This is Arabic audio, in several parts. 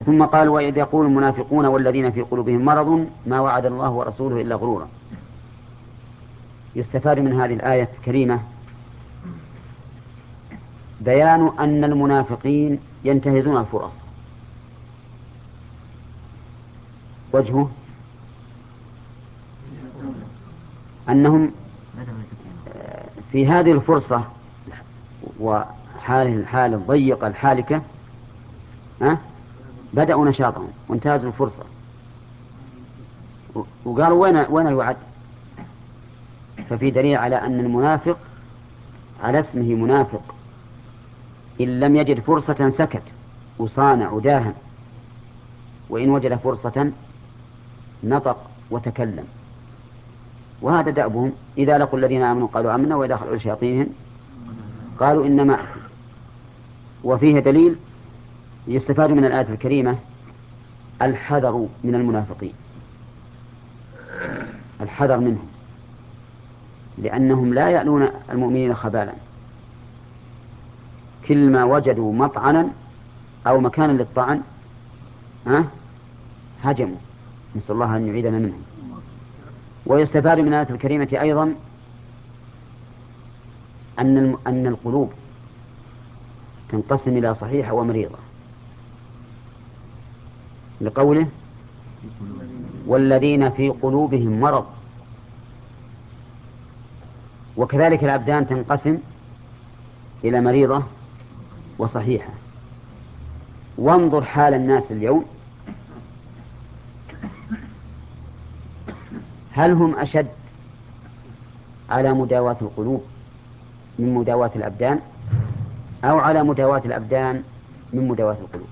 ثم قال وإذ يقول المنافقون والذين في قلوبهم مرض ما وعد الله ورسوله إلا غرورا. يستفاد من هذه الآية الكريمة بيان أن المنافقين ينتهزون الفرص. وجهه أنهم في هذه الفرصة الحال الضيقة الحالكة بدأوا نشاطهم وانتهزوا الفرصة وقالوا وين الوعد. ففي دليل على أن المنافق على اسمه منافق، إن لم يجد فرصة سكت وصانع وداهن، وإن وجد فرصة نطق وتكلم. وهذا دأبهم، إذا لقوا الذين آمنوا قالوا آمنا وإذا خلوا شياطينهم قالوا إنما معكم. وفيه دليل يستفاد من الآية الكريمة الحذر من المنافقين، الحذر منهم، لأنهم لا يألون المؤمنين خبالا. كل ما وجدوا مطعنا أو مكانا للطعن هجموا، نسأل الله أن يعيدنا منهم. ويستفاد من الآية الكريمة أيضا أن القلوب تنقسم إلى صحيحة ومريضة، لقوله والذين في قلوبهم مرض. وكذلك الأبدان تنقسم إلى مريضة وصحيحة. وانظر حال الناس اليوم، هل هم أشد على مداواة القلوب من مداواة الأبدان، أو على مداواة الأبدان من مداواة القلوب؟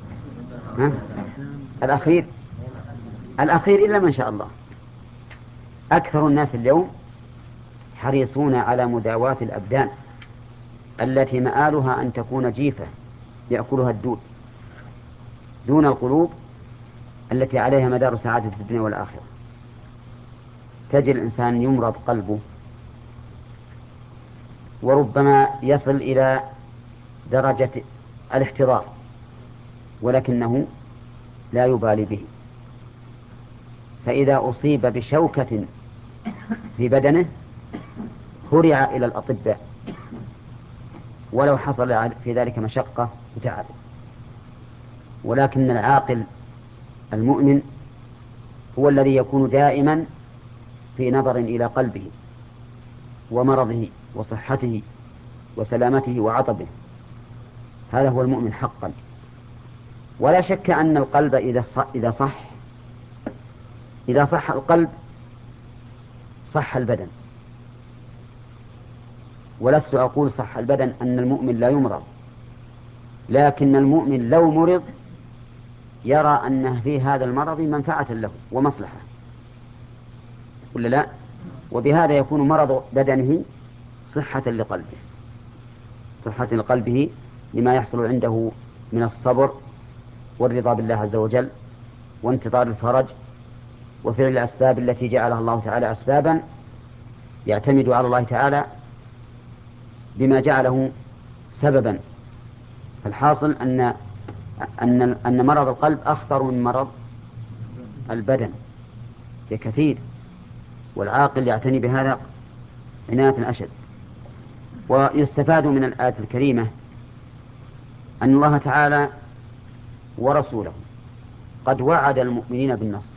الأخير إلا من شاء الله. أكثر الناس اليوم حريصون على مداواة الأبدان التي مآلها أن تكون جيفة يأكلها الدود، دون القلوب التي عليها مدار سعادة الدنيا والآخرة. تجد الإنسان يمرض قلبه وربما يصل إلى درجة الاحتضار، ولكنه لا يبالي به. فإذا أصيب بشوكة في بدنه هرع إلى الأطباء ولو حصل في ذلك مشقة وتعب. ولكن العاقل المؤمن هو الذي يكون دائما في نظر إلى قلبه ومرضه وصحته وسلامته وعطبه. هذا هو المؤمن حقا. ولا شك أن القلب إذا صح القلب صح البدن. ولست أقول صح البدن أن المؤمن لا يمرض، لكن المؤمن لو مرض يرى أن في هذا المرض منفعة له ومصلحة، ولا لا؟ وبهذا يكون مرض بدنه صحة لقلبه، صحة لقلبه لما يحصل عنده من الصبر والرضا بالله عز وجل وانتظار الفرج وفعل الأسباب التي جعلها الله تعالى أسبابا يعتمد على الله تعالى بما جعله سببا. فالحاصل أن مرض القلب أخطر من مرض البدن بكثير، والعاقل يعتني بهذا عناية أشد. ويستفاد من الآية الكريمة أن الله تعالى ورسوله قد وعد المؤمنين بالنصر،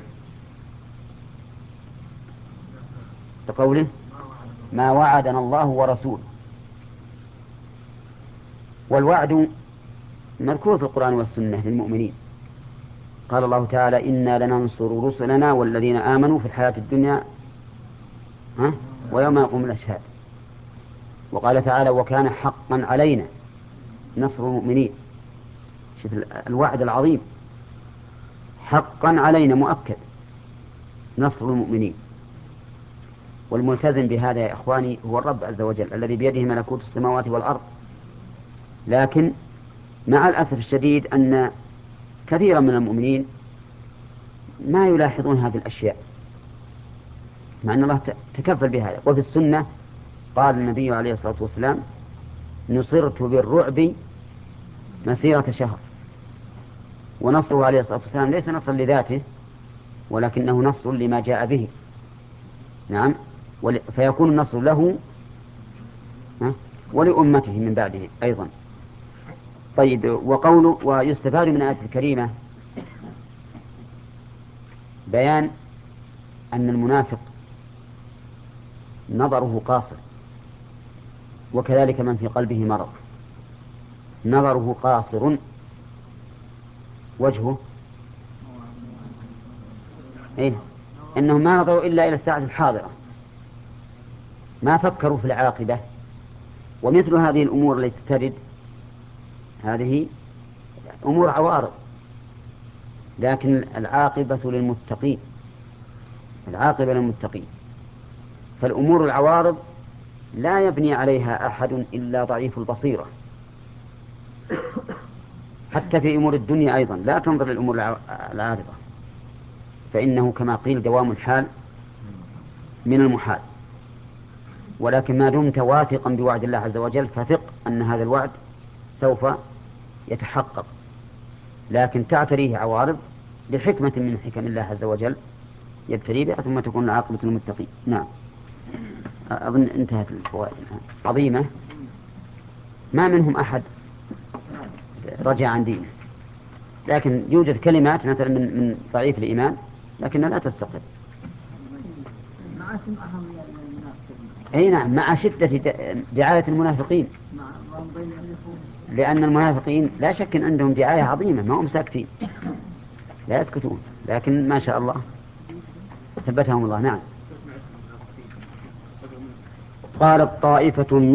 بقوله ما وعدنا الله ورسوله. والوعد مذكور في القرآن والسنة للمؤمنين. قال الله تعالى إنا لننصر رسلنا والذين آمنوا في الحياة الدنيا ويوم يقوم الأشهاد. وقال تعالى وكان حقا علينا نصر المؤمنين. شوف الوعد العظيم، حقا علينا مؤكد نصر المؤمنين. والملتزم بهذا يا إخواني هو الرب عز وجل الذي بيده ملكوت السماوات والأرض. لكن مع الأسف الشديد أن كثيرا من المؤمنين ما يلاحظون هذه الأشياء، مع أن الله تكفل بهذا. وفي السنة قال النبي عليه الصلاة والسلام نصرت بالرعب مسيرة شهر. ونصره عليه الصلاة والسلام ليس نصا لذاته، ولكنه نصر لما جاء به. نعم، فيكون النصر له ولأمته من بعده أيضا. طيب، وقوله ويستفاد من الآية الكريمة بيان أن المنافق نظره قاصر، وكذلك من في قلبه مرض نظره قاصر. وجهه إنهم ما نظروا إلا إلى الساعة الحاضرة، ما فكروا في العاقبة. ومثل هذه الأمور التي ترد هذه أمور عوارض، لكن العاقبة للمتقين، العاقبة للمتقين. فالأمور العوارض لا يبني عليها أحد إلا ضعيف البصيرة. حتى في أمور الدنيا أيضا لا تنظر للأمور العارضة، فإنه كما قيل دوام الحال من المحال. ولكن ما دمت واثقا بوعد الله عز وجل فثق أن هذا الوعد سوف يتحقق، لكن تعتريه عوارض لحكمة من حكم الله عز وجل يبتلي بها ثم تكون العاقبة للمتقين. نعم، أظن انتهت الفوائد عظيمة، ما منهم أحد رجع عن دينه، لكن يوجد كلمات مثلا من ضعيف الإيمان لكنها لا تستقر. أي نعم، مع شدة دعاية المنافقين، لأن المنافقين لا شك أن عندهم دعاية عظيمة، ما هم ساكتين لا يسكتون، لكن ما شاء الله ثبتهم الله. نعم. قالت طائفة